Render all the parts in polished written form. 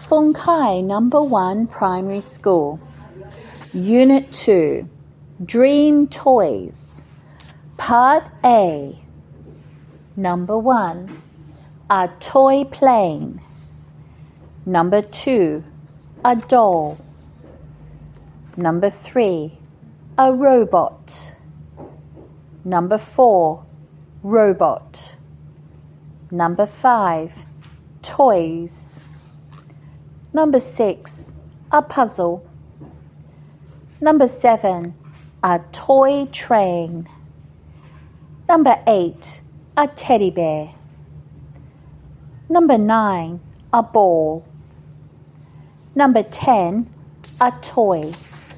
Fung Kai Number 1 Primary School. Unit 2, Dream Toys. Part A. Number 1, a toy plane. Number 2, a doll. Number 3, a robot. Number 4, robot. Number 5, toys. Number 6, a puzzle. Number 7, a toy train. Number 8, a teddy bear. Number 9, a ball. Number 10, a toy.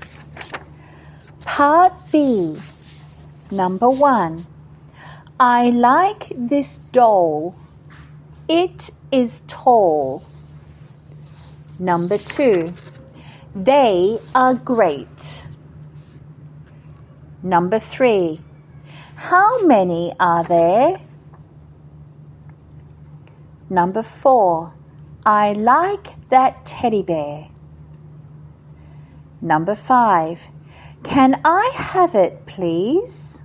Part B. Number 1, I like this doll. It is tall. Number 2, they are great. Number 3, how many are there? Number 4, I like that teddy bear. Number 5, can I have it, please?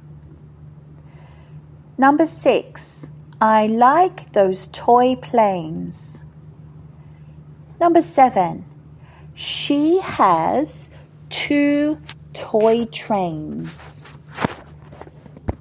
Number 6, I like those toy planes. Number 7, she has 2 toy trains.